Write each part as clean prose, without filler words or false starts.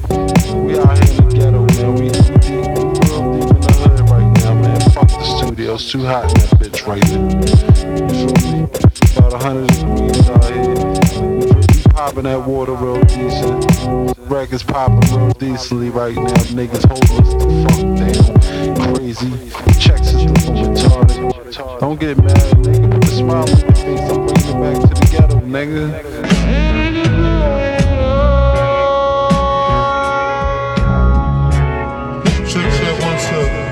We out here in the ghetto, man. We real deep in the hood right now, man. Fuck the studio, it's too hot in that bitch right now. You feel me? About 100 degrees out here. We popping that water real decent. Records popping real decently right now. Niggas holding us the fuck down. Crazy. Checks is looking retarded. Don't get mad, nigga. Put a smile on your face. I'm bringing it back to the ghetto, nigga. Check, one, two.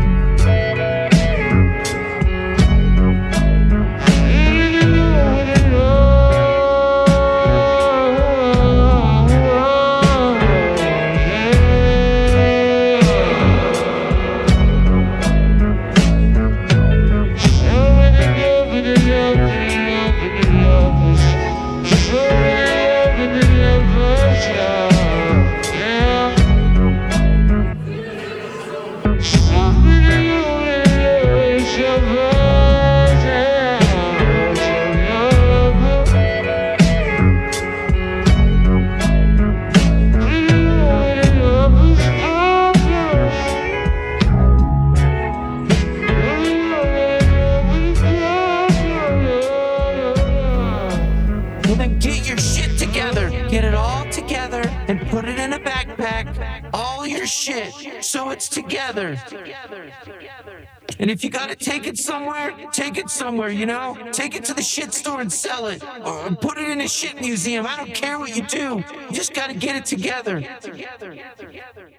Well, then get your shit together. Get it all together and put it in a backpack. All your shit, so it's together. And if you gotta take it somewhere, you know? Take it to the shit store and sell it. Or put it in a shit museum. I don't care what you do. You just gotta get it together.